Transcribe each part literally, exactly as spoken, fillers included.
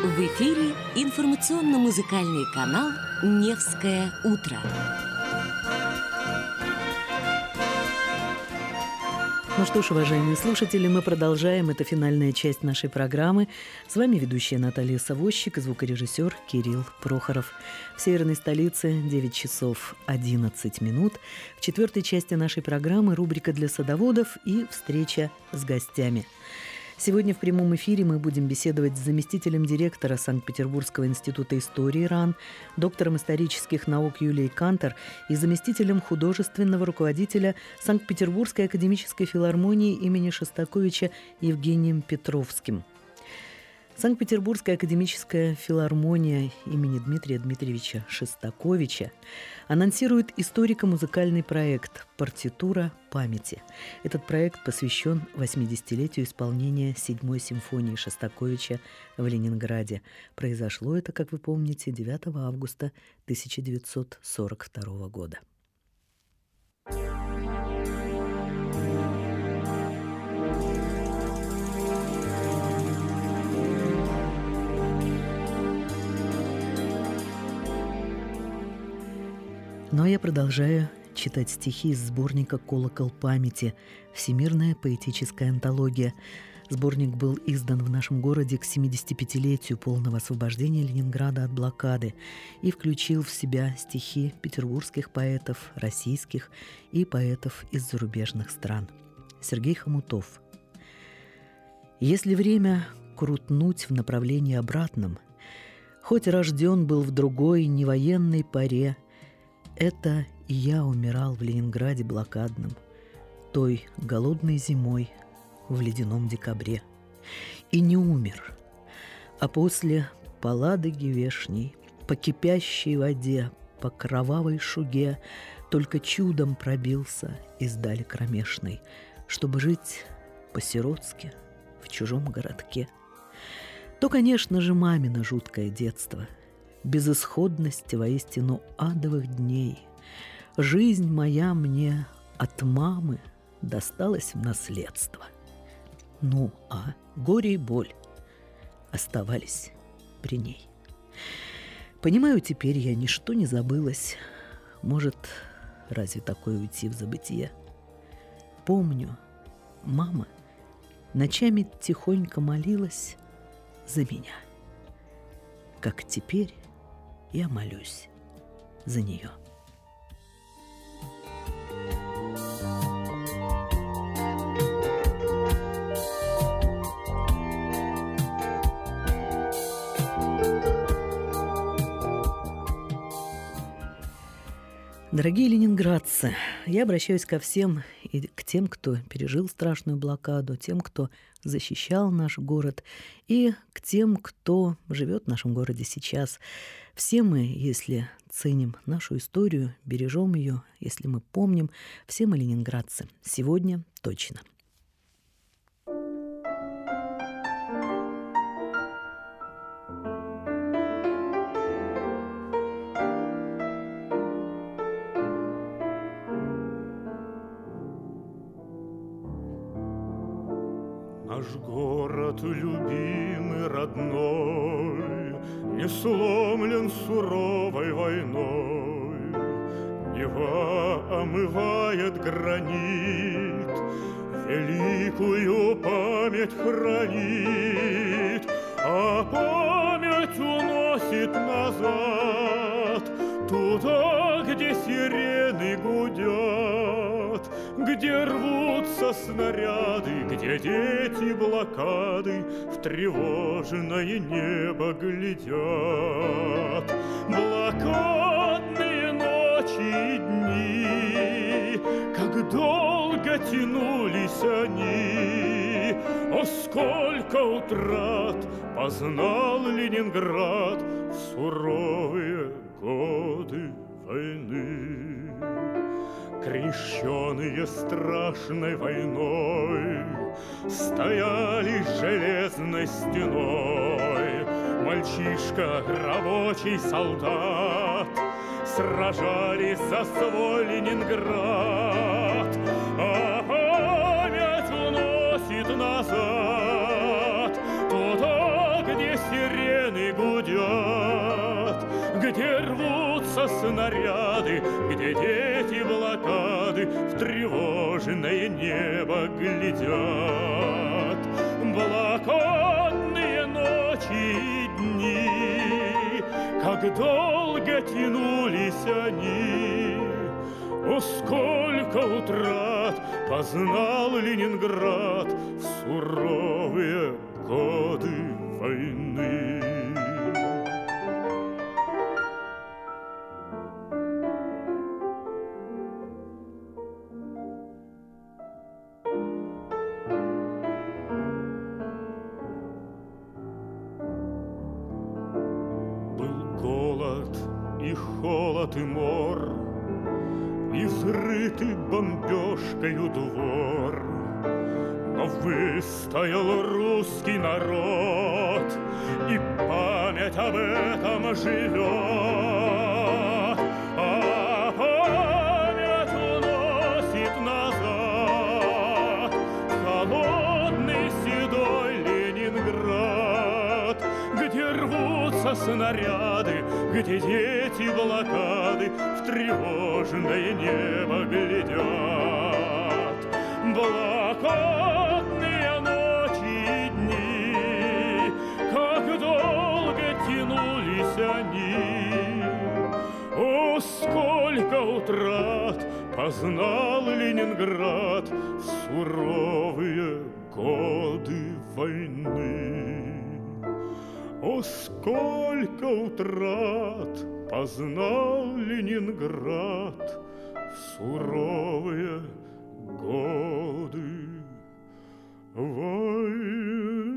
В эфире информационно-музыкальный канал «Невское утро». Ну что ж, уважаемые слушатели, мы продолжаем. Это финальная часть нашей программы. С вами ведущая Наталья Савощик и звукорежиссер Кирилл Прохоров. В северной столице девять часов одиннадцать минут. В четвертой части нашей программы рубрика для садоводов и встреча с гостями. Сегодня в прямом эфире мы будем беседовать с заместителем директора Санкт-Петербургского института истории РАН, доктором исторических наук Юлией Кантор и заместителем художественного руководителя Санкт-Петербургской академической филармонии имени Шостаковича Евгением Петровским. Санкт-Петербургская академическая филармония имени Дмитрия Дмитриевича Шостаковича анонсирует историко-музыкальный проект «Партитура памяти». Этот проект посвящен восьмидесятилетию исполнения седьмой симфонии Шостаковича в Ленинграде. Произошло это, как вы помните, девятого августа тысяча девятьсот сорок второго года. Но я продолжаю читать стихи из сборника «Колокол памяти. Всемирная поэтическая антология». Сборник был издан в нашем городе к семидесятипятилетию полного освобождения Ленинграда от блокады и включил в себя стихи петербургских поэтов, российских и поэтов из зарубежных стран. Сергей Хомутов. «Если время крутнуть в направлении обратном, хоть рожден был в другой невоенной поре, это и я умирал в Ленинграде блокадном, той голодной зимой в ледяном декабре. И не умер, а после по Ладоге вешней, по кипящей воде, по кровавой шуге только чудом пробился из дали кромешной, чтобы жить по-сиротски в чужом городке. То, конечно же, мамино жуткое детство, безысходность воистину адовых дней. Жизнь моя мне от мамы досталась в наследство. Ну, а горе и боль оставались при ней. Понимаю, теперь я ничто не забылось. Может, разве такое уйти в забытие? Помню, мама ночами тихонько молилась за меня, как теперь я молюсь за нее. Дорогие ленинградцы, я обращаюсь ко всем и к тем, кто пережил страшную блокаду, тем, кто защищал наш город, и к тем, кто живет в нашем городе сейчас. Все мы, если ценим нашу историю, бережем ее, если мы помним, все мы ленинградцы. Сегодня точно. Наш город любимый, родной, не сломлен суровой войной. Нева омывает гранит, великую память хранит, а память уносит назад, туда, где сирены гудят, где рвутся снаряды, где дети блокады в тревожное небо глядят. Блокадные ночи и дни, как долго тянулись они, о, сколько утрат познал Ленинград в суровые годы войны. Крещеные страшной войной стояли железной стеной. Мальчишка, рабочий солдат сражались за свой Ленинград, а память уносит назад туда, где сирены гудят, где рвутся снаряды, где дети блокады в тревожное небо глядят. Блокадные ночи и дни, как долго тянулись они. О, сколько утрат познал Ленинград в суровые годы войны. Был голод и холод и мор, изрытый бомбежкою двор, но выстоял русский народ, и память об этом живет. А память уносит назад холодный седой Ленинград, где рвутся снаряды, где дети блокады в тревожное небо глядят. Блокадные ночи и дни, как долго тянулись они. О, сколько утрат познал Ленинград в суровые годы войны. О, сколько утрат познал Ленинград в суровые годы войны.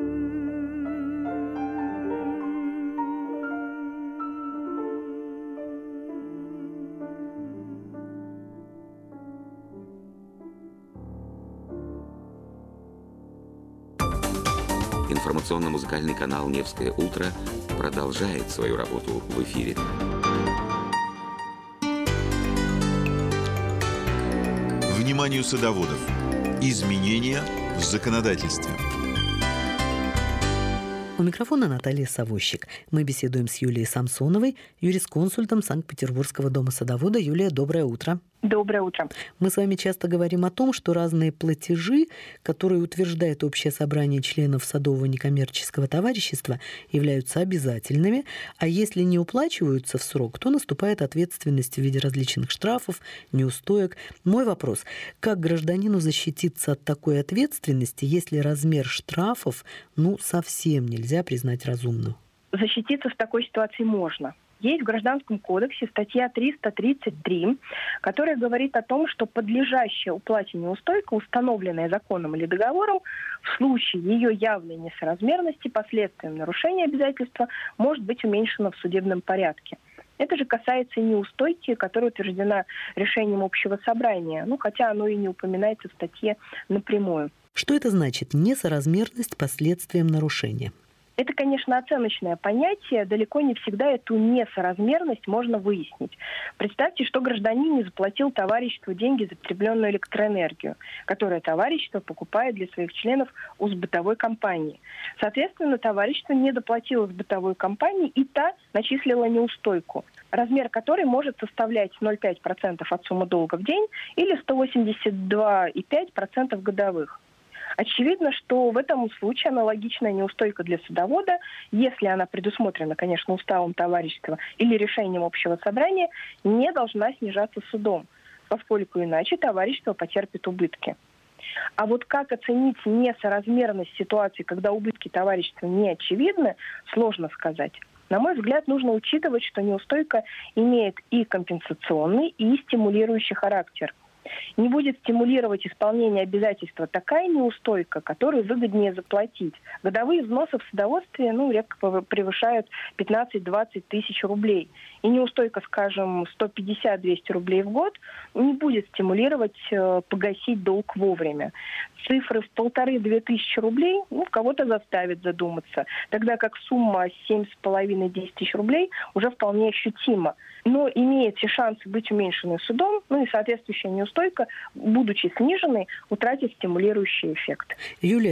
Информационно-музыкальный канал «Невское утро» продолжает свою работу в эфире. Вниманию садоводов. Изменения в законодательстве. У микрофона Наталья Савощик. Мы беседуем с Юлией Самсоновой, юрисконсультом Санкт-Петербургского дома садовода. Юлия, доброе утро. Доброе утро. Мы с вами часто говорим о том, что разные платежи, которые утверждает Общее собрание членов садового некоммерческого товарищества, являются обязательными, а если не уплачиваются в срок, то наступает ответственность в виде различных штрафов, неустоек. Мой вопрос: как гражданину защититься от такой ответственности, если размер штрафов ну совсем нельзя признать разумным? Защититься в такой ситуации можно. Есть в Гражданском кодексе статья триста тридцать три, которая говорит о том, что подлежащая уплате неустойка, установленная законом или договором, в случае ее явной несоразмерности последствием нарушения обязательства может быть уменьшена в судебном порядке. Это же касается и неустойки, которая утверждена решением общего собрания, ну, хотя оно и не упоминается в статье напрямую. Что это значит несоразмерность последствиям нарушения? Это, конечно, оценочное понятие. Далеко не всегда эту несоразмерность можно выяснить. Представьте, что гражданин не заплатил товариществу деньги за потребленную электроэнергию, которое товарищество покупает для своих членов у сбытовой компании. Соответственно, товарищество не доплатило сбытовой компании, и та начислила неустойку, размер которой может составлять ноль целых пять десятых процента от суммы долга в день или сто восемьдесят два целых пять десятых процента годовых. Очевидно, что в этом случае аналогичная неустойка для садовода, если она предусмотрена, конечно, уставом товарищества или решением общего собрания, не должна снижаться судом, поскольку иначе товарищество потерпит убытки. А вот как оценить несоразмерность ситуации, когда убытки товарищества не очевидны, сложно сказать. На мой взгляд, нужно учитывать, что неустойка имеет и компенсационный, и стимулирующий характер. Не будет стимулировать исполнение обязательства такая неустойка, которую выгоднее заплатить. Годовые взносы в садоводстве ну, редко превышают пятнадцать-двадцать тысяч рублей. И неустойка, скажем, сто пятьдесят - двести рублей в год не будет стимулировать э, погасить долг вовремя. Цифры в полторы-две тысячи рублей ну, кого-то заставит задуматься, тогда как сумма семь с половиной - десять тысяч рублей уже вполне ощутима. Но имеет все шансы быть уменьшенной судом, ну и соответствующая неустойка, будучи сниженной, утратит стимулирующий эффект. Юлия,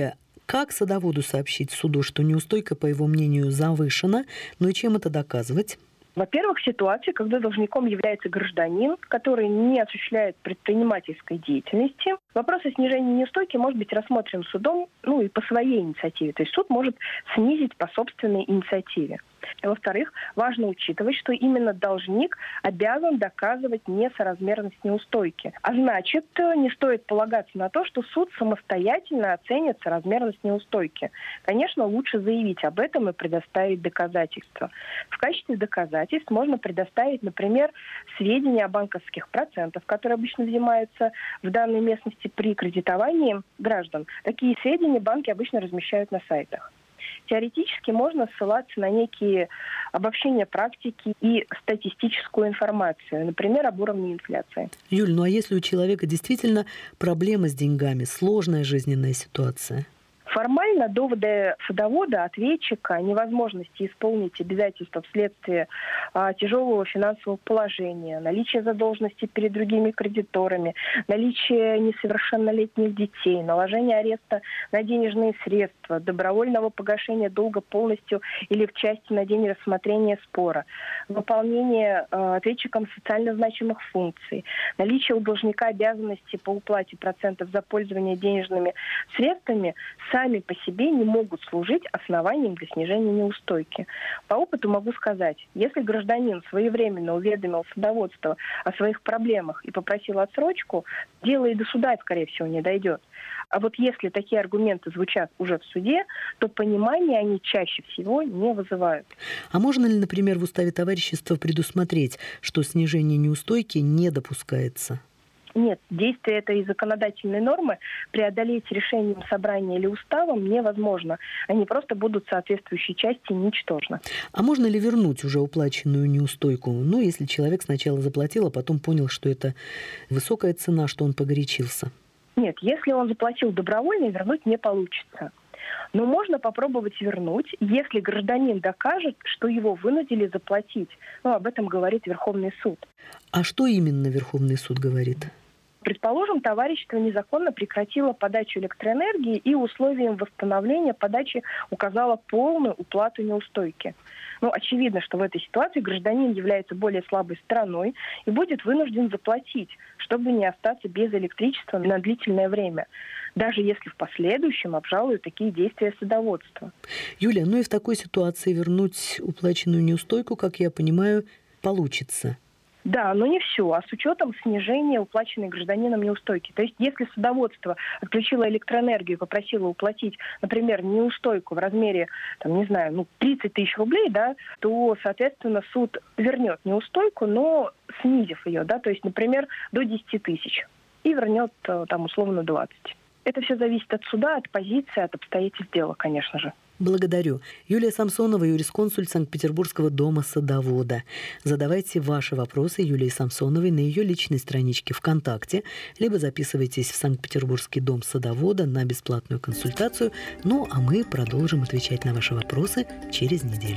Как садоводу сообщить суду, что неустойка, по его мнению, завышена, ну и чем это доказывать? Во-первых, ситуация, когда должником является гражданин, который не осуществляет предпринимательской деятельности. Вопрос о снижении неустойки может быть рассмотрен судом, ну и по своей инициативе. То есть суд может снизить по собственной инициативе. Во-вторых, важно учитывать, что именно должник обязан доказывать несоразмерность неустойки. А значит, не стоит полагаться на то, что суд самостоятельно оценит соразмерность неустойки. Конечно, лучше заявить об этом и предоставить доказательства. В качестве доказательств можно предоставить, например, сведения о банковских процентах, которые обычно взимаются в данной местности при кредитовании граждан. Такие сведения банки обычно размещают на сайтах. Теоретически можно ссылаться на некие обобщения практики и статистическую информацию, например, об уровне инфляции. Юль, ну а если у человека действительно проблемы с деньгами, сложная жизненная ситуация? Формально доводы садовода, ответчика о невозможности исполнить обязательства вследствие а, тяжелого финансового положения, наличия задолженности перед другими кредиторами, наличие несовершеннолетних детей, наложение ареста на денежные средства, добровольного погашения долга полностью или в части на день рассмотрения спора, выполнение а, ответчиком социально значимых функций, наличие у должника обязанности по уплате процентов за пользование денежными средствами сами по себе не могут служить основанием для снижения неустойки. По опыту могу сказать, если гражданин своевременно уведомил садоводство о своих проблемах и попросил отсрочку, дело и до суда, скорее всего, не дойдет. А вот если такие аргументы звучат уже в суде, то понимания они чаще всего не вызывают. А можно ли, например, в уставе товарищества предусмотреть, что снижение неустойки не допускается? Нет, действие этой законодательной нормы преодолеть решением собрания или уставом невозможно. Они просто будут в соответствующей части ничтожны. А можно ли вернуть уже уплаченную неустойку? Ну, если человек сначала заплатил, а потом понял, что это высокая цена, что он погорячился. Нет, если он заплатил добровольно, вернуть не получится. Но можно попробовать вернуть, если гражданин докажет, что его вынудили заплатить. Ну, об этом говорит Верховный суд. А что именно Верховный суд говорит? Предположим, товарищество незаконно прекратило подачу электроэнергии и условием восстановления подачи указало полную уплату неустойки. Ну, очевидно, что в этой ситуации гражданин является более слабой стороной и будет вынужден заплатить, чтобы не остаться без электричества на длительное время, даже если в последующем обжалуют такие действия садоводства. Юлия, ну и в такой ситуации вернуть уплаченную неустойку, как я понимаю, получится. Да, но не все, а с учетом снижения уплаченной гражданином неустойки. То есть, если садоводство отключило электроэнергию и попросило уплатить, например, неустойку в размере, там, не знаю, ну, тридцать тысяч рублей, да, то, соответственно, суд вернет неустойку, но снизив ее, да, то есть, например, до десяти тысяч, и вернет, там, условно, двадцать. Это все зависит от суда, от позиции, от обстоятельств дела, конечно же. Благодарю. Юлия Самсонова, юрисконсульт Санкт-Петербургского дома садовода. Задавайте ваши вопросы Юлии Самсоновой на ее личной страничке ВКонтакте, либо записывайтесь в Санкт-Петербургский дом садовода на бесплатную консультацию. Ну, а мы продолжим отвечать на ваши вопросы через неделю.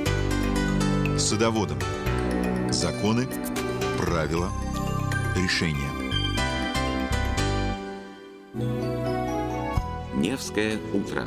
Садоводом. Законы, правила, решения. Невское утро.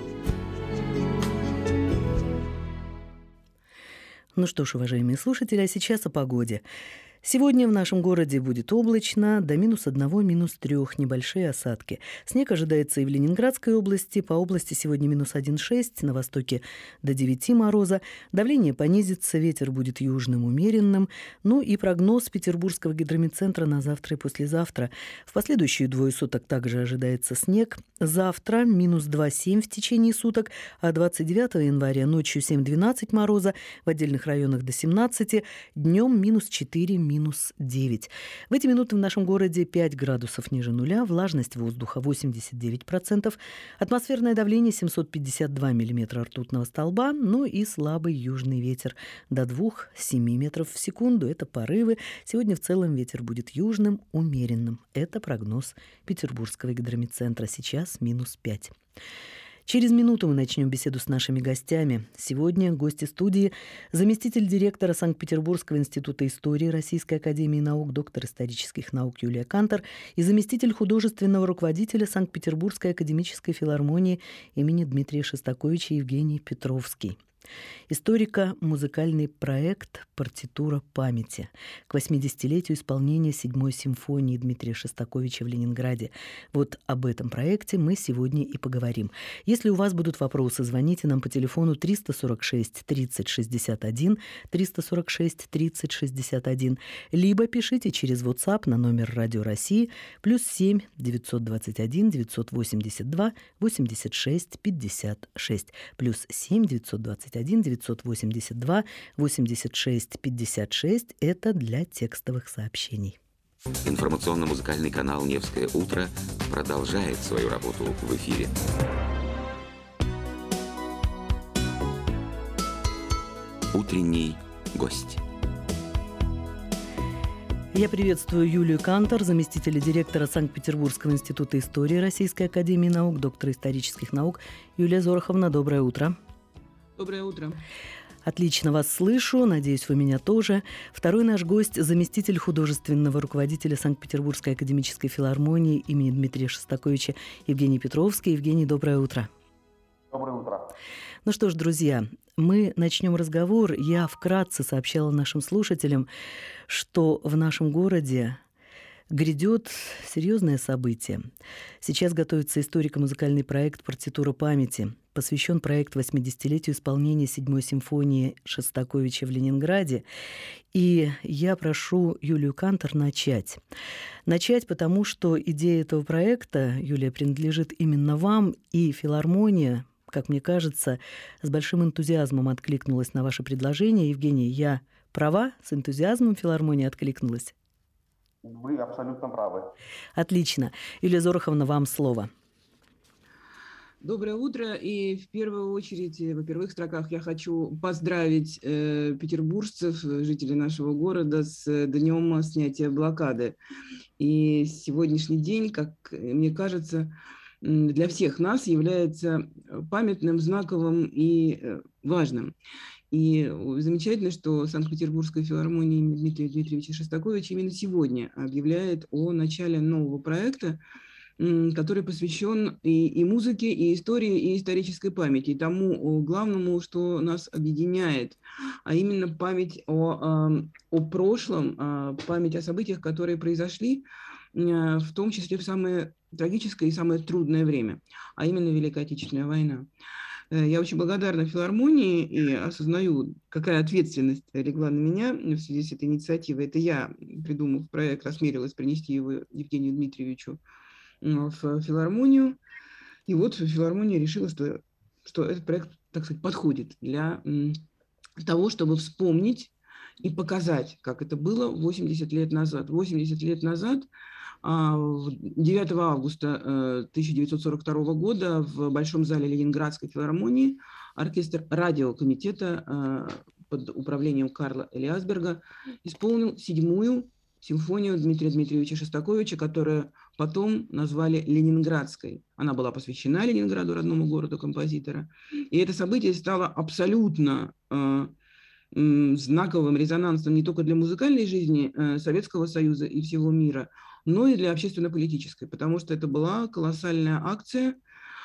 Ну что ж, уважаемые слушатели, а сейчас о погоде. Сегодня в нашем городе будет облачно, до минус одного, минус трех, небольшие осадки. Снег ожидается и в Ленинградской области. По области сегодня минус один целых шесть, на востоке до девяти мороза. Давление понизится, ветер будет южным, умеренным. Ну и прогноз Петербургского гидрометцентра на завтра и послезавтра. В последующие двое суток также ожидается снег. Завтра минус два целых семь в течение суток, а двадцать девятого января ночью семь-двенадцать мороза, в отдельных районах до семнадцати, днем минус четыре, минус девять. В эти минуты в нашем городе пять градусов ниже нуля, влажность воздуха восемьдесят девять процентов, атмосферное давление семьсот пятьдесят два миллиметра ртутного столба, ну и слабый южный ветер до двух-семи метров в секунду. Это порывы. Сегодня в целом ветер будет южным, умеренным. Это прогноз Петербургского гидрометцентра. Сейчас минус пять. Через минуту мы начнем беседу с нашими гостями. Сегодня гости студии – заместитель директора Санкт-Петербургского института истории Российской академии наук, доктор исторических наук Юлия Кантор и заместитель художественного руководителя Санкт-Петербургской академической филармонии имени Дмитрия Шостаковича Евгений Петровский. Историко-музыкальный проект «Партитура памяти» к восьмидесятилетию исполнения седьмой симфонии Дмитрия Шостаковича в Ленинграде. Вот об этом проекте мы сегодня и поговорим. Если у вас будут вопросы, звоните нам по телефону триста сорок шесть тридцать шестьдесят один, триста сорок шесть тридцать шестьдесят один, либо пишите через WhatsApp на номер Радио России плюс семь девятьсот двадцать один девятьсот восемьдесят два восемьдесят шесть пятьдесят шесть, плюс семь девятьсот двадцать один девятьсот восемьдесят два восемьдесят шесть пятьдесят шесть. Это для текстовых сообщений. Информационно-музыкальный канал «Невское утро» продолжает свою работу в эфире. Утренний гость. Я приветствую Юлию Кантор, заместителя директора Санкт-Петербургского института истории Российской академии наук, доктора исторических наук. Юлия Зороховна, доброе утро. Доброе утро. Отлично вас слышу, надеюсь, вы меня тоже. Второй наш гость – заместитель художественного руководителя Санкт-Петербургской академической филармонии имени Дмитрия Шостаковича Евгений Петровский. Евгений, доброе утро. Доброе утро. Ну что ж, друзья, мы начнем разговор. Я вкратце сообщала нашим слушателям, что в нашем городе грядет серьезное событие. Сейчас готовится историко-музыкальный проект «Партитура памяти». Посвящен проект восьмидесятилетию исполнения седьмой симфонии Шостаковича в Ленинграде. И я прошу Юлию Кантор начать. Начать, потому что идея этого проекта, Юлия, принадлежит именно вам, и филармония, как мне кажется, с большим энтузиазмом откликнулась на ваше предложение. Евгений, я права? С энтузиазмом филармония откликнулась? Вы абсолютно правы. Отлично. Юлия Зороховна, вам слово. Доброе утро. И в первую очередь, во первых строках я хочу поздравить э, петербуржцев, жителей нашего города, с днем снятия блокады. И сегодняшний день, как мне кажется, для всех нас является памятным, знаковым и важным. И замечательно, что Санкт-Петербургская филармония имени Дмитрия Дмитриевича Шостаковича именно сегодня объявляет о начале нового проекта, который посвящен и, и музыке, и истории, и исторической памяти, и тому главному, что нас объединяет, а именно память о, о прошлом, память о событиях, которые произошли, в том числе в самое трагическое и самое трудное время, а именно Великая Отечественная война. Я очень благодарна филармонии и осознаю, какая ответственность легла на меня в связи с этой инициативой. Это я, придумав проект, осмелилась принести его Евгению Дмитриевичу в филармонию. И вот филармония решила, что, что этот проект, так сказать, подходит для того, чтобы вспомнить и показать, как это было восемьдесят лет назад. восемьдесят лет назад, девятого августа тысяча девятьсот сорок второго года, в Большом зале Ленинградской филармонии оркестр радиокомитета под управлением Карла Элиасберга исполнил седьмую симфонию Дмитрия Дмитриевича Шостаковича, которую потом назвали Ленинградской. Она была посвящена Ленинграду, родному городу композитора. И это событие стало абсолютно э, э, знаковым, резонансным не только для музыкальной жизни э, Советского Союза и всего мира, но и для общественно-политической, потому что это была колоссальная акция,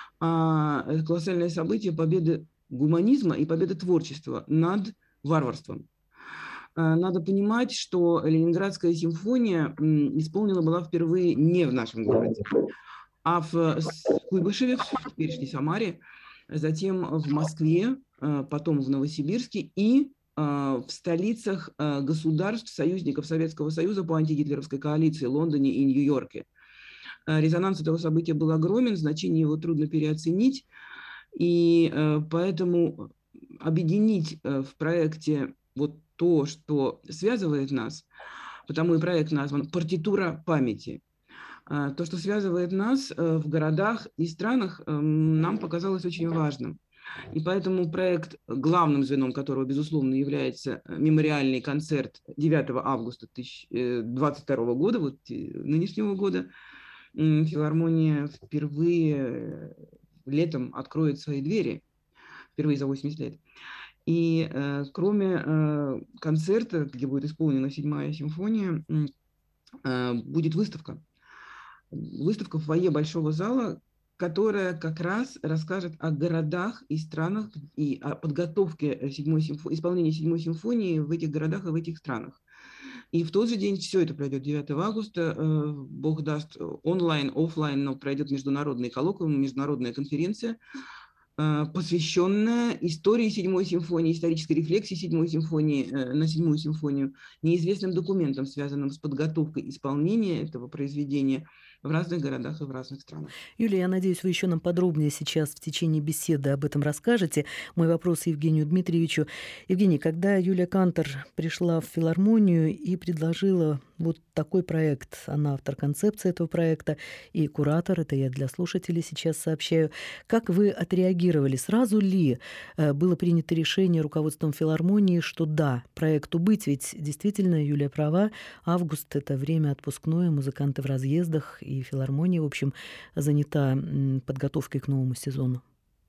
э, колоссальное событие победы гуманизма и победы творчества над варварством. Надо понимать, что Ленинградская симфония исполнена была впервые не в нашем городе, а в Куйбышеве, в теперешней Самаре, затем в Москве, потом в Новосибирске и в столицах государств, союзников Советского Союза по антигитлеровской коалиции, Лондоне и Нью-Йорке. Резонанс этого события был огромен, значение его трудно переоценить, и поэтому объединить в проекте вот то, что связывает нас, потому и проект назван «Партитура памяти». То, что связывает нас в городах и странах, нам показалось очень важным. И поэтому проект, главным звеном которого, безусловно, является мемориальный концерт девятого августа две тысячи двадцать второго года, вот нынешнего года, филармония впервые летом откроет свои двери впервые за восемьдесят лет. И э, кроме э, концерта, где будет исполнена седьмая симфония, э, будет выставка. Выставка в фойе Большого зала, которая как раз расскажет о городах и странах и о подготовке седьмой симфо... исполнения седьмой симфонии в этих городах и в этих странах. И в тот же день все это пройдет девятого августа, э, Бог даст, онлайн, офлайн, но пройдет международный коллоквиум, международная конференция, посвященная истории седьмой симфонии, исторической рефлексии седьмой симфонии на седьмую симфонию, неизвестным документам, связанным с подготовкой исполнения этого произведения в разных городах и в разных странах. Юлия, я надеюсь, вы еще нам подробнее сейчас в течение беседы об этом расскажете. Мой вопрос Евгению Дмитриевичу. Евгений, когда Юлия Кантор пришла в филармонию и предложила вот такой проект, она автор концепции этого проекта и куратор, это я для слушателей сейчас сообщаю, как вы отреагировали? Сразу ли было принято решение руководством филармонии, что да, проекту быть, ведь действительно Юлия права, август – это время отпускное, музыканты в разъездах, и филармония, в общем, занята подготовкой к новому сезону?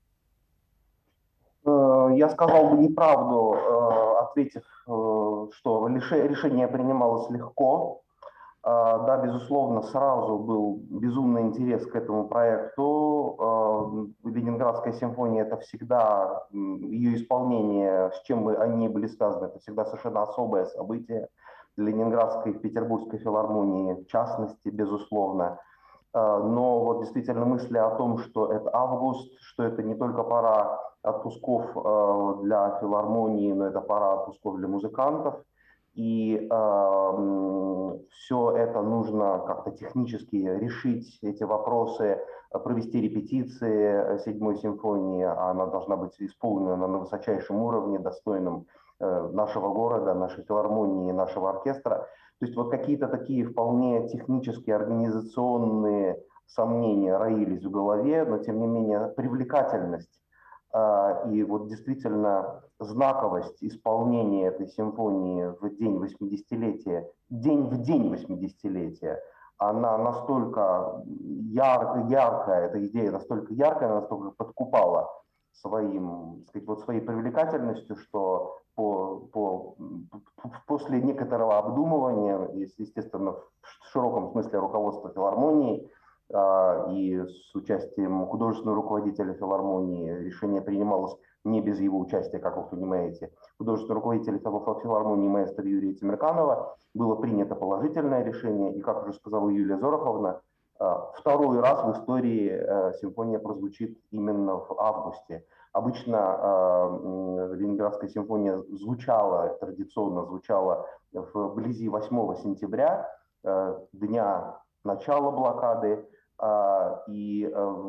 Я сказал бы неправду, ответив, что решение принималось легко. Да, безусловно, сразу был безумный интерес к этому проекту. Ленинградская симфония – это всегда ее исполнение, с чем бы они были связаны, это всегда совершенно особое событие. Для Ленинградской и Петербургской филармонии в частности, безусловно. Но вот действительно мысли о том, что это август, что это не только пора отпусков для филармонии, но это пора отпусков для музыкантов. И э, все это нужно как-то технически решить, эти вопросы, провести репетиции седьмой симфонии. Она должна быть исполнена на высочайшем уровне, достойном э, нашего города, нашей филармонии, нашего оркестра. То есть вот какие-то такие вполне технические, организационные сомнения роились в голове, но тем не менее привлекательность и вот действительно знаковость исполнения этой симфонии в день восьмидесятилетия, день в день восьмидесятилетия, она настолько яр, яркая, эта идея настолько яркая, настолько подкупала своим, так сказать, вот своей привлекательностью, что по, по, после некоторого обдумывания, естественно, в широком смысле руководства филармонии, и с участием художественного руководителя филармонии, решение принималось не без его участия, как вы понимаете, художественного руководителя филармонии маэстро Юрия Темирканова, было принято положительное решение, и, как уже сказала Юлия Зороховна, второй раз в истории симфония прозвучит именно в августе. Обычно Ленинградская симфония звучала, традиционно звучала вблизи восьмого сентября, дня начала блокады. И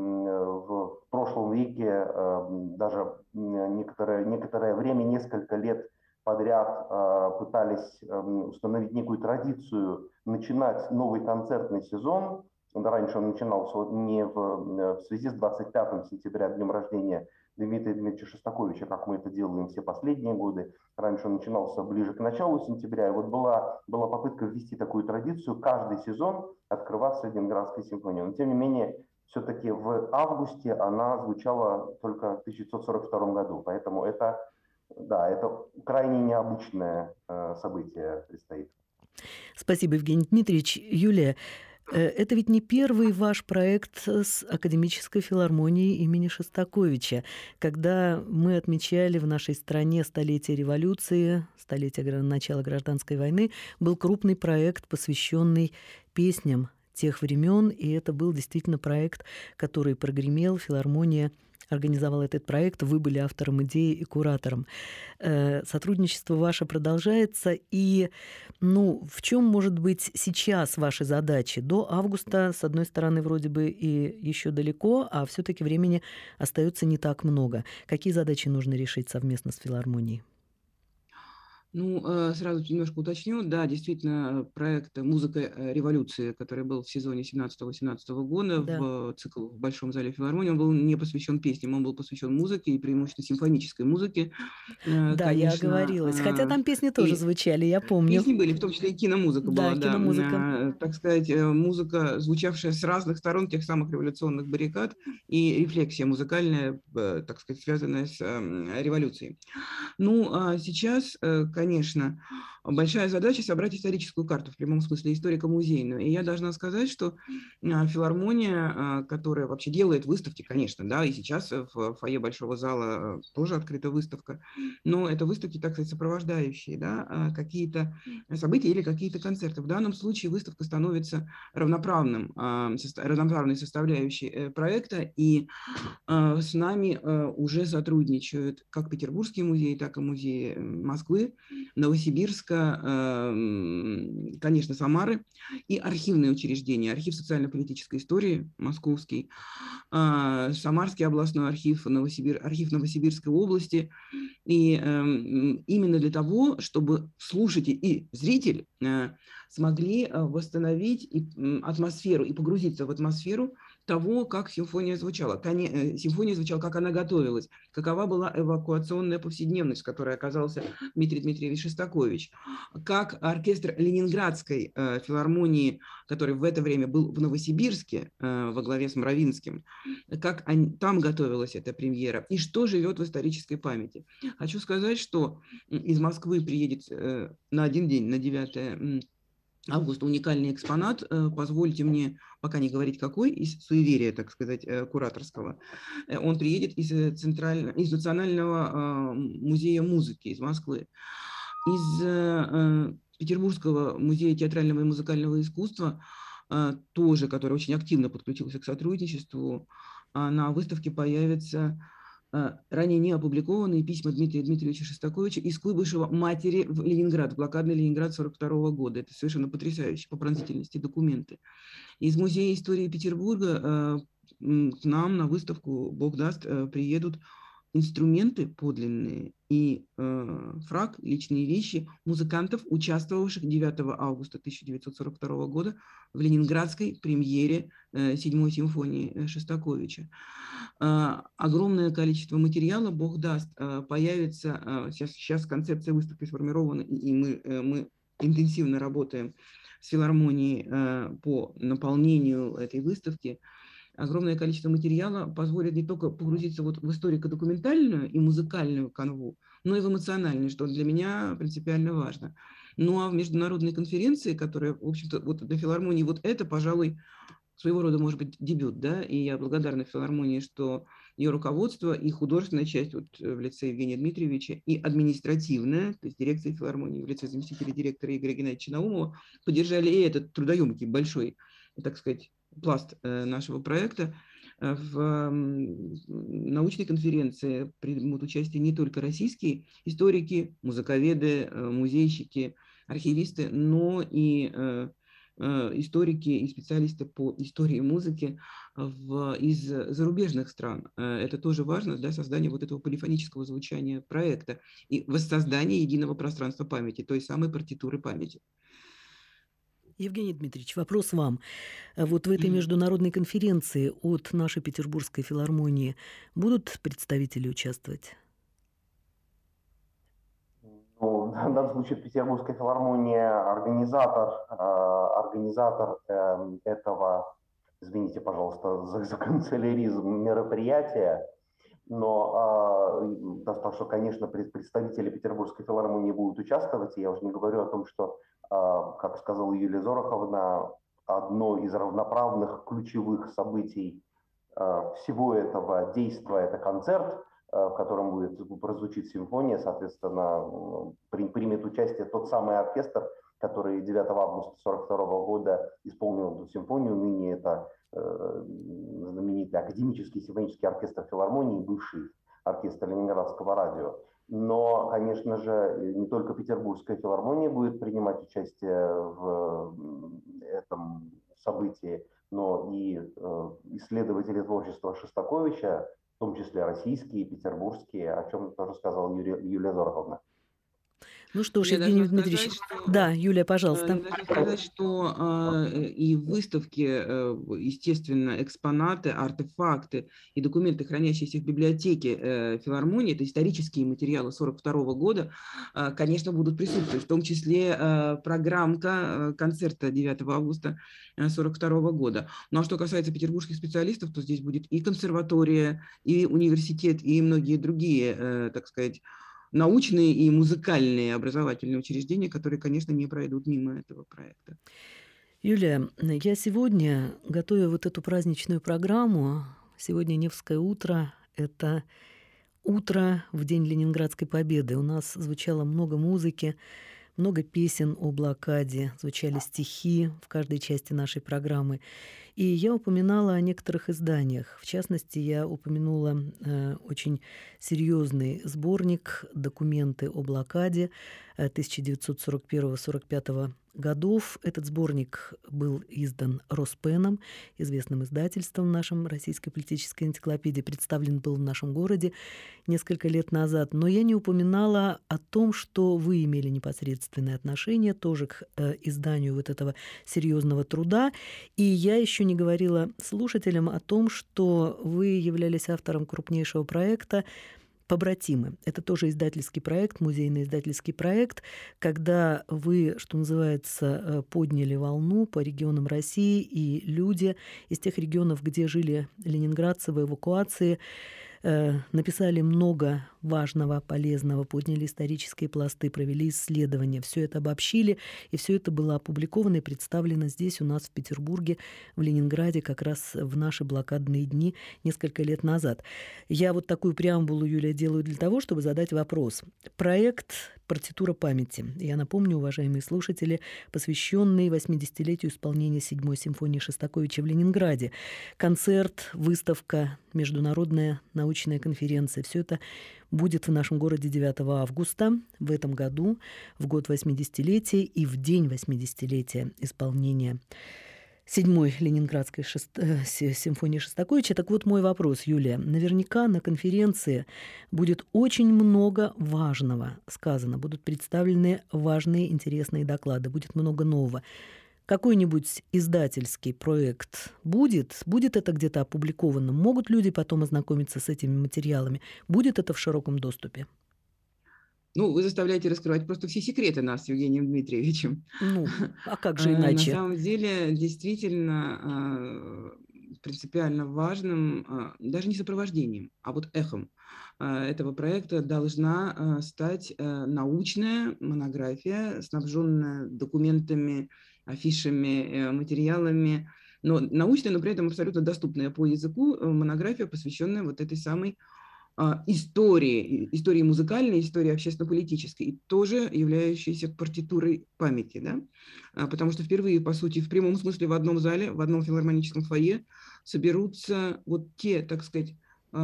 в прошлом веке даже некоторое, некоторое время, несколько лет подряд пытались установить некую традицию начинать новый концертный сезон. Раньше он начинался не в, в связи с двадцать пятым сентября, днем рождения Дмитрия Дмитриевича Шостаковича, как мы это делаем все последние годы. Раньше он начинался ближе к началу сентября. И вот была, была попытка ввести такую традицию каждый сезон открываться Ленинградской симфонией. Но тем не менее, все-таки в августе она звучала только в тысяча девятьсот сорок втором году. Поэтому это, да, это крайне необычное э, событие предстоит. Спасибо, Евгений Дмитриевич. Юлия, это ведь не первый ваш проект с академической филармонией имени Шостаковича. Когда мы отмечали в нашей стране столетие революции, столетие начала гражданской войны, был крупный проект, посвященный песням тех времен, и это был действительно проект, который прогремел. Филармония организовала этот проект, вы были автором идеи и куратором. Сотрудничество ваше продолжается, и ну, в чем может быть сейчас ваши задачи? До августа, с одной стороны, вроде бы и еще далеко, а все-таки времени остается не так много. Какие задачи нужно решить совместно с филармонией? Ну, э, сразу немножко уточню. Да, действительно, проект «Музыка э, революции», который был в сезоне семнадцатого-восемнадцатого года Да. в цикл в Большом зале филармонии, он был не посвящен песням, он был посвящен музыке и преимущественно симфонической музыке, э, Да, я конечно. оговорилась. Хотя э, там песни тоже И звучали, я помню. песни были, в том числе и киномузыка Да, была, да, киномузыка. э, так сказать, э, музыка, звучавшая с разных сторон тех самых революционных баррикад, и рефлексия музыкальная, э, так сказать, связанная с э, революцией. Ну, а сейчас, э, конечно, большая задача собрать историческую карту, в прямом смысле историко-музейную. И я должна сказать, что а, филармония, а, которая вообще делает выставки, конечно, да, и сейчас в фойе Большого зала тоже открыта выставка, но это выставки, так сказать, сопровождающие, да, а, какие-то события или какие-то концерты. В данном случае выставка становится равноправным, а, состо- равноправной составляющей э, проекта, и а, с нами а, уже сотрудничают как Петербургский музей, так и музеи Москвы, Новосибирска, а, м, конечно, Самары и архивные учреждения. Архив социально-политической истории московский, а, Самарский областной архив, Новосибир, архив Новосибирской области. И эм, именно для того, чтобы слушатель и зритель э, смогли э, восстановить и, м, атмосферу и погрузиться в атмосферу того, как симфония звучала. Коне- э, Симфония звучала, как она готовилась, какова была эвакуационная повседневность, в которой оказался Дмитрий Дмитриевич Шостакович, как оркестр Ленинградской э, филармонии, который в это время был в Новосибирске э, во главе с Мравинским, как они, там готовилась эта премьера, и что живет в исторической памяти. Хочу сказать, что из Москвы приедет э, на один день, на девятое августа, уникальный экспонат. Э, Позвольте мне пока не говорить какой, из суеверия, так сказать, э, кураторского. Э, Он приедет из, э, централь... из Национального э, музея музыки из Москвы, из э, э, Петербургского музея театрального и музыкального искусства, э, тоже, который очень активно подключился к сотрудничеству. А на выставке появится а, ранее не опубликованные письма Дмитрия Дмитриевича Шостаковича из Куйбышева матери в Ленинград, в блокадный Ленинград сорок второго года. Это совершенно потрясающие по пронзительности документы. Из Музея истории Петербурга э, к нам на выставку, Бог даст, э, приедут инструменты подлинные и э, фраг, личные вещи музыкантов, участвовавших девятого августа тысяча девятьсот сорок второго года в ленинградской премьере э, седьмой симфонии Шостаковича. Э, огромное количество материала, Бог даст, э, появится. Э, сейчас, сейчас концепция выставки сформирована, и, и мы, э, мы интенсивно работаем с филармонией э, по наполнению этой выставки. Огромное количество материала позволит не только погрузиться вот в историко-документальную и музыкальную канву, но и в эмоциональную, что для меня принципиально важно. Ну а в международной конференции, которая, в общем-то, вот для филармонии, вот это, пожалуй, своего рода, может быть, дебют, да, и я благодарна филармонии, что ее руководство и художественная часть вот в лице Евгения Дмитриевича, и административная, то есть дирекция филармонии в лице заместителя директора Игоря Геннадьевича Наумова, поддержали и этот трудоемкий, большой, так сказать, пласт нашего проекта. В научной конференции примут участие не только российские историки, музыковеды, музейщики, архивисты, но и историки и специалисты по истории музыки в, из зарубежных стран. Это тоже важно для создания вот этого полифонического звучания проекта и воссоздания единого пространства памяти, той самой партитуры памяти. Евгений Дмитриевич, вопрос вам. Вот в этой международной конференции от нашей Петербургской филармонии будут представители участвовать? Ну, в данном случае Петербургская филармония организатор, э, организатор э, этого, извините, пожалуйста, за, за канцеляризм мероприятия, но э, достаточно, конечно, представители Петербургской филармонии будут участвовать, и я уже не говорю о том, что, э, как сказала Юлия Зороховна, одно из равноправных ключевых событий э, всего этого действия – это концерт, в котором будет прозвучит симфония, соответственно, примет участие тот самый оркестр, который девятого августа сорок второго года исполнил эту симфонию. Ныне это э, знаменитый академический симфонический оркестр филармонии, бывший оркестр Ленинградского радио. Но, конечно же, не только Петербургская филармония будет принимать участие в этом событии, но и э, исследователи творчества Шостаковича, в том числе российские, петербургские, о чем тоже сказала Юлия, Юлия Зороховна. Ну что ж, Я Евгений должна Дмитриевич. сказать, что, Да, Юлия, э, пожалуйста. я должна сказать, что э, и в выставке, э, естественно, экспонаты, артефакты и документы, хранящиеся в библиотеке э, филармонии, это исторические материалы сорок второго года, э, конечно, будут присутствовать, в том числе э, программка э, концерта девятого августа сорок второго года. Ну а что касается петербургских специалистов, то здесь будет и консерватория, и университет, и многие другие, э, так сказать, научные и музыкальные образовательные учреждения, которые, конечно, не пройдут мимо этого проекта. Юлия, я сегодня, готовя вот эту праздничную программу, сегодня Невское утро, это утро в день Ленинградской победы. У нас звучало много музыки, много песен о блокаде, звучали стихи в каждой части нашей программы. И я упоминала о некоторых изданиях. В частности, я упомянула э, очень серьезный сборник «Документы о блокаде» тысяча девятьсот сорок первого — сорок пятого годов. Этот сборник был издан Роспеном, известным издательством в нашем российской политической энциклопедии, представлен был в нашем городе несколько лет назад. Но я не упоминала о том, что вы имели непосредственное отношение тоже к э, изданию вот этого серьезного труда. И я еще не говорила слушателям о том, что вы являлись автором крупнейшего проекта «Побратимы». Это тоже издательский проект, музейный издательский проект, когда вы, что называется, подняли волну по регионам России, и люди из тех регионов, где жили ленинградцы в эвакуации, написали много важного, полезного, подняли исторические пласты, провели исследования, все это обобщили, и все это было опубликовано и представлено здесь у нас в Петербурге, в Ленинграде, как раз в наши блокадные дни несколько лет назад. Я вот такую преамбулу, Юлия, делаю для того, чтобы задать вопрос. Проект «Партитура памяти». Я напомню, уважаемые слушатели, посвященный восьмидесятилетию исполнения седьмой симфонии Шостаковича в Ленинграде. Концерт, выставка, международная научная конференция. Все это будет в нашем городе девятого августа в этом году, в год восьмидесятилетия и в день восьмидесятилетия исполнения седьмой Ленинградской шест... симфонии Шостаковича. Так вот, мой вопрос, Юлия. Наверняка на конференции будет очень много важного сказано. Будут представлены важные, интересные доклады. Будет много нового. Какой-нибудь издательский проект будет? Будет это где-то опубликовано? Могут люди потом ознакомиться с этими материалами? Будет это в широком доступе? Ну, вы заставляете раскрывать просто все секреты нас с Евгением Дмитриевичем. Ну, а как же иначе? На самом деле, действительно принципиально важным, даже не сопровождением, а вот эхом этого проекта должна стать научная монография, снабженная документами, афишами, материалами, но научная, но при этом абсолютно доступная по языку монография, посвященная вот этой самой истории, истории музыкальной, истории общественно-политической, и тоже являющейся партитурой памяти, да? Потому что впервые, по сути, в прямом смысле в одном зале, в одном филармоническом фойе соберутся вот те, так сказать,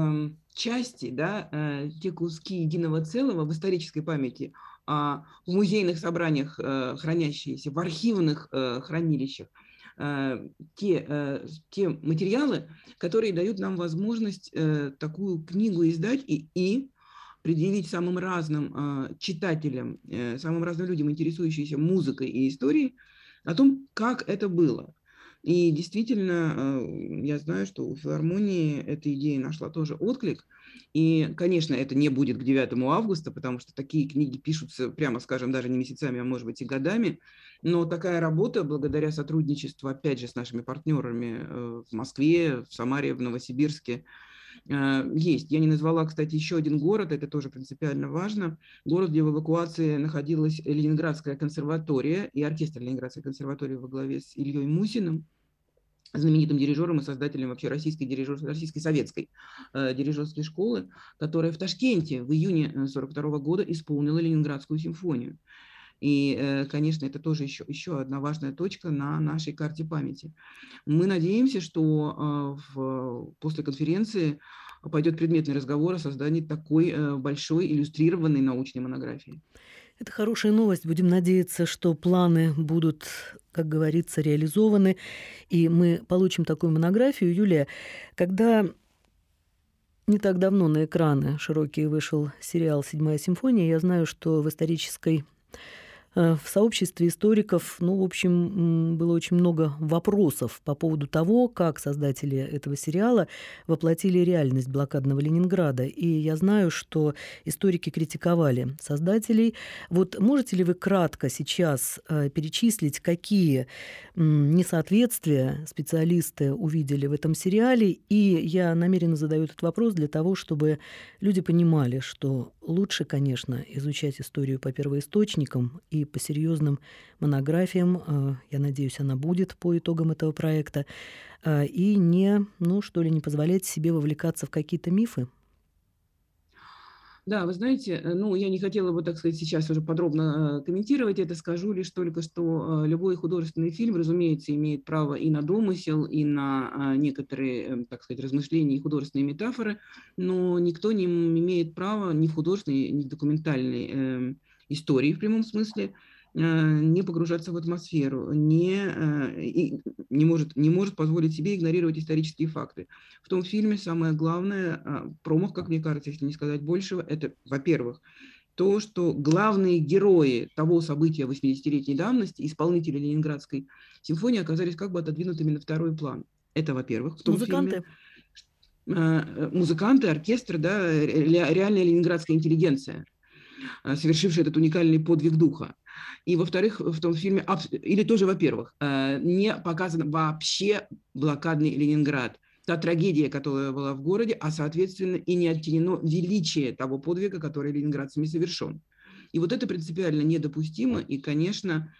части, да, те куски единого целого в исторической памяти, в музейных собраниях, хранящиеся, в архивных хранилищах, те, те материалы, которые дают нам возможность такую книгу издать и, и предъявить самым разным читателям, самым разным людям, интересующимся музыкой и историей, о том, как это было. И действительно, я знаю, что у филармонии эта идея нашла тоже отклик. И, конечно, это не будет к девятому августа, потому что такие книги пишутся, прямо скажем, даже не месяцами, а может быть и годами. Но такая работа, благодаря сотрудничеству, опять же, с нашими партнерами в Москве, в Самаре, в Новосибирске, есть. Я не назвала, кстати, еще один город, это тоже принципиально важно. Город, где в эвакуации находилась Ленинградская консерватория и оркестр Ленинградской консерватории во главе с Ильей Мусиным, знаменитым дирижером и создателем вообще российской, дирижер, российской советской э, дирижерской школы, которая в Ташкенте в июне сорок второго года исполнила Ленинградскую симфонию. И, э, конечно, это тоже еще, еще одна важная точка на нашей карте памяти. Мы надеемся, что э, в, после конференции пойдет предметный разговор о создании такой э, большой иллюстрированной научной монографии. Это хорошая новость. Будем надеяться, что планы будут, как говорится, реализованы, и мы получим такую монографию. Юлия, когда не так давно на экраны широкие вышел сериал «Седьмая симфония», я знаю, что в исторической В сообществе историков, ну, в общем, было очень много вопросов по поводу того, как создатели этого сериала воплотили реальность блокадного Ленинграда. И я знаю, что историки критиковали создателей. Вот можете ли вы кратко сейчас перечислить, какие несоответствия специалисты увидели в этом сериале? И я намеренно задаю этот вопрос для того, чтобы люди понимали, что лучше, конечно, изучать историю по первоисточникам и по серьезным монографиям, я надеюсь, она будет по итогам этого проекта, и не, ну, что ли, не позволять себе вовлекаться в какие-то мифы. Да, вы знаете, ну, я не хотела бы, так сказать, сейчас уже подробно комментировать это, скажу лишь только, что любой художественный фильм, разумеется, имеет право и на домысел, и на некоторые, так сказать, размышления и художественные метафоры, но никто не имеет права ни в художественной, ни в документальной истории в прямом смысле не погружаться в атмосферу, не, не, может, не может позволить себе игнорировать исторические факты. В том фильме самое главное, промах, как мне кажется, если не сказать большего, это, во-первых, то, что главные герои того события восьмидесятилетней давности, исполнители Ленинградской симфонии, оказались как бы отодвинутыми на второй план. Это, во-первых, в том Музыканты. фильме. Музыканты, оркестр, да, реальная ленинградская интеллигенция, совершивший этот уникальный подвиг духа. И, во-вторых, в том фильме, или тоже, во-первых, не показан вообще блокадный Ленинград, та трагедия, которая была в городе, а, соответственно, и не оттенено величие того подвига, который ленинградцами совершен. И вот это принципиально недопустимо, и, конечно,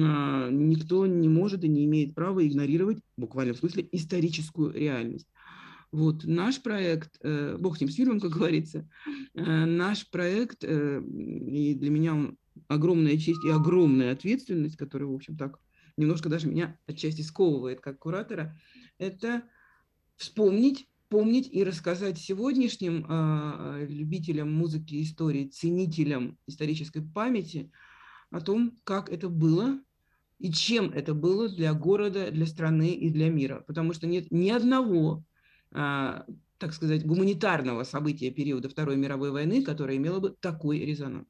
никто не может и не имеет права игнорировать, в буквальном смысле, историческую реальность. Вот наш проект, э, бог с ним с фильмом, как говорится, э, наш проект, э, и для меня он огромная честь и огромная ответственность, которая, в общем, так немножко даже меня отчасти сковывает как куратора, это вспомнить, помнить и рассказать сегодняшним э, любителям музыки и истории, ценителям исторической памяти о том, как это было и чем это было для города, для страны и для мира. Потому что нет ни одного, так сказать, гуманитарного события периода Второй мировой войны, которое имело бы такой резонанс.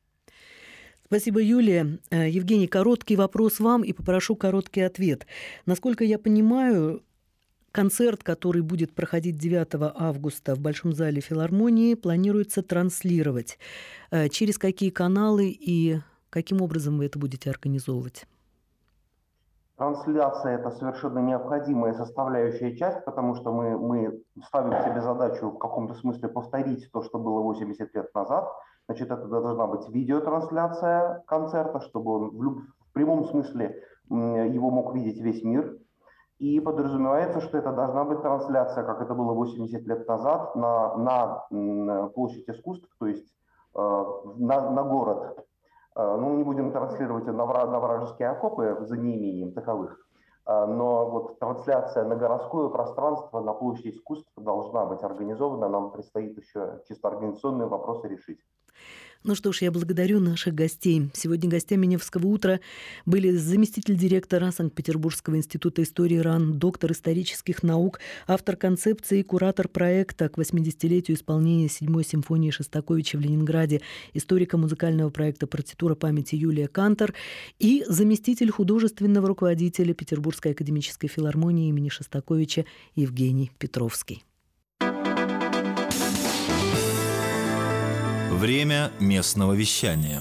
Спасибо, Юлия. Евгений, короткий вопрос вам и попрошу короткий ответ. Насколько я понимаю, концерт, который будет проходить девятого августа в Большом зале филармонии, планируется транслировать. Через какие каналы и каким образом вы это будете организовывать? Трансляция – это совершенно необходимая составляющая часть, потому что мы, мы ставим себе задачу в каком-то смысле повторить то, что было восемьдесят лет назад. Значит, это должна быть видеотрансляция концерта, чтобы он в, люб... в прямом смысле его мог видеть весь мир. И подразумевается, что это должна быть трансляция, как это было восемьдесят лет назад, на, на, на площадь искусств, то есть э, на, на город. Ну, не будем транслировать на вражеские окопы за неимением таковых, но вот трансляция на городское пространство, на площадь искусств должна быть организована. Нам предстоит еще чисто организационные вопросы решить. Ну что ж, я благодарю наших гостей. Сегодня гостями «Невского утра» были заместитель директора Санкт-Петербургского института истории РАН, доктор исторических наук, автор концепции и куратор проекта к восьмидесятилетию исполнения седьмой симфонии Шостаковича в Ленинграде, историка музыкального проекта «Партитура памяти» Юлия Кантор и заместитель художественного руководителя Петербургской академической филармонии имени Шостаковича Евгений Петровский. Время местного вещания.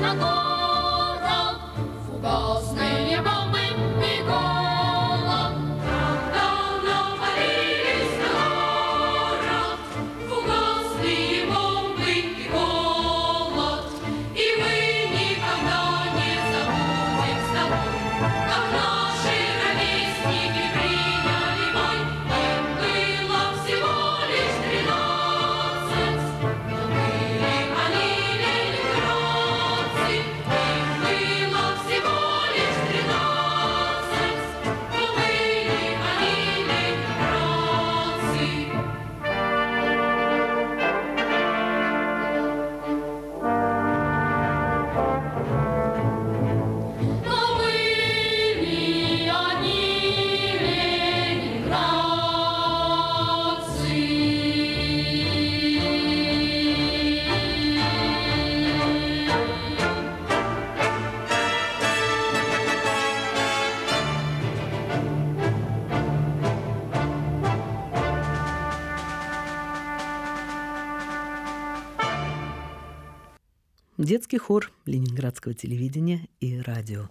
Детский хор Ленинградского телевидения и радио.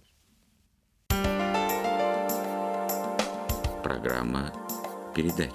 Программа передач.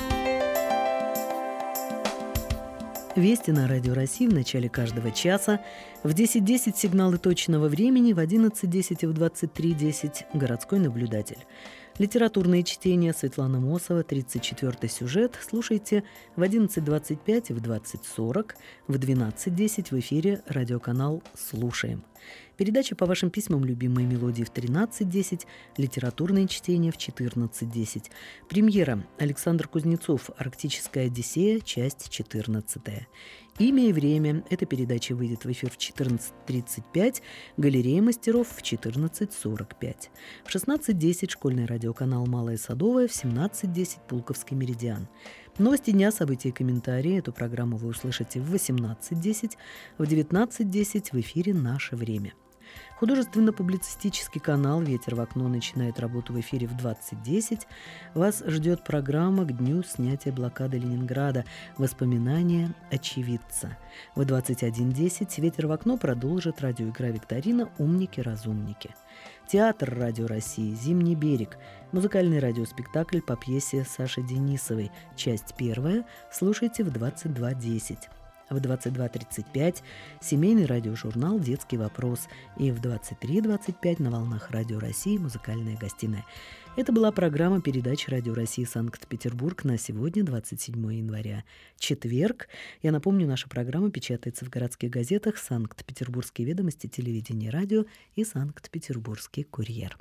Вести на Радио России в начале каждого часа, в десять десять сигналы точного времени, в одиннадцать десять и в двадцать три десять городской наблюдатель. Литературные чтения Светлана Мосова, тридцать четвёртый сюжет. Слушайте в одиннадцать двадцать пять и в двадцать сорок, в двенадцать десять в эфире радиоканал «Слушаем». Передача по вашим письмам «Любимые мелодии» в тринадцать десять, литературные чтения в четырнадцать десять. Премьера Александр Кузнецов «Арктическая Одиссея», часть четырнадцатая. «Имя и время». Эта передача выйдет в эфир в четырнадцать тридцать пять, «Галерея мастеров» в четырнадцать сорок пять. В шестнадцать десять школьный радиоканал «Малая Садовая», в семнадцать десять «Пулковский меридиан». Новости дня, события и комментарии. Эту программу вы услышите в восемнадцать десять, в девятнадцать десять в эфире «Наше время». Художественно-публицистический канал «Ветер в окно» начинает работу в эфире в двадцать десять. Вас ждет программа к дню снятия блокады Ленинграда «Воспоминания очевидца». В двадцать один десять «Ветер в окно» продолжит радиоигра «Викторина. Умники-разумники». Театр Радио России «Зимний берег». Музыкальный радиоспектакль по пьесе Саши Денисовой. Часть первая. Слушайте в двадцать два десять. В двадцать два тридцать пять семейный радиожурнал «Детский вопрос». И в двадцать три двадцать пять на волнах Радио России «Музыкальная гостиная». Это была программа передач Радио России Санкт-Петербург на сегодня, двадцать седьмого января, четверг. Я напомню, наша программа печатается в городских газетах «Санкт-Петербургские ведомости», телевидение, радио и «Санкт-Петербургский курьер».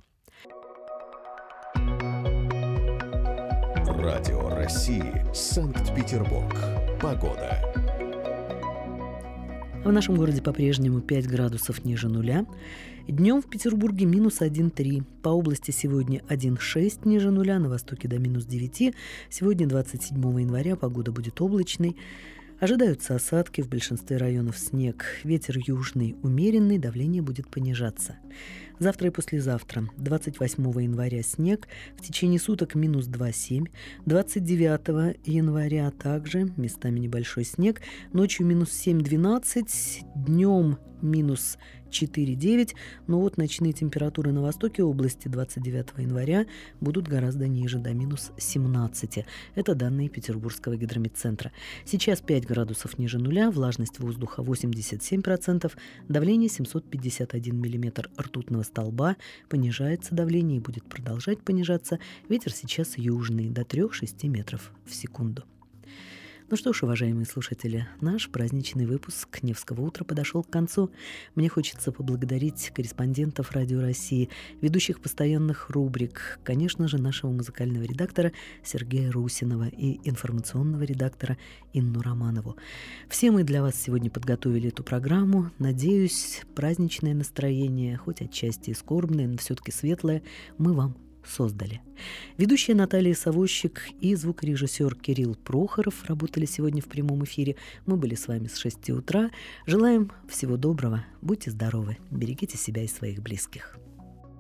Радио России Санкт-Петербург. Погода. В нашем городе по-прежнему пять градусов ниже нуля. Днем в Петербурге минус один целых три. По области сегодня один целых шесть ниже нуля, на востоке до минус девяти. Сегодня, двадцать седьмого января, погода будет облачной. Ожидаются осадки, в большинстве районов снег. Ветер южный умеренный, давление будет понижаться. Завтра и послезавтра, двадцать восьмого января, снег, в течение суток минус два целых семь. двадцать девятого января также местами небольшой снег, ночью минус семь целых двенадцать, днем минус четыре целых девять. Но вот ночные температуры на востоке области двадцать девятого января будут гораздо ниже, до минус семнадцати. Это данные Петербургского гидрометцентра. Сейчас пять градусов ниже нуля, влажность воздуха восемьдесят семь процентов, давление семьсот пятьдесят один миллиметр ртутного столба, понижается давление и будет продолжать понижаться. Ветер сейчас южный, до трёх-шести метров в секунду. Ну что ж, уважаемые слушатели, наш праздничный выпуск «Невского утра» подошел к концу. Мне хочется поблагодарить корреспондентов Радио России, ведущих постоянных рубрик, конечно же, нашего музыкального редактора Сергея Русинова и информационного редактора Инну Романову. Все мы для вас сегодня подготовили эту программу. Надеюсь, праздничное настроение, хоть отчасти и скорбное, но все-таки светлое, мы вам создали. Ведущая Наталья Савощик и звукорежиссер Кирилл Прохоров работали сегодня в прямом эфире. Мы были с вами с шести утра. Желаем всего доброго. Будьте здоровы. Берегите себя и своих близких.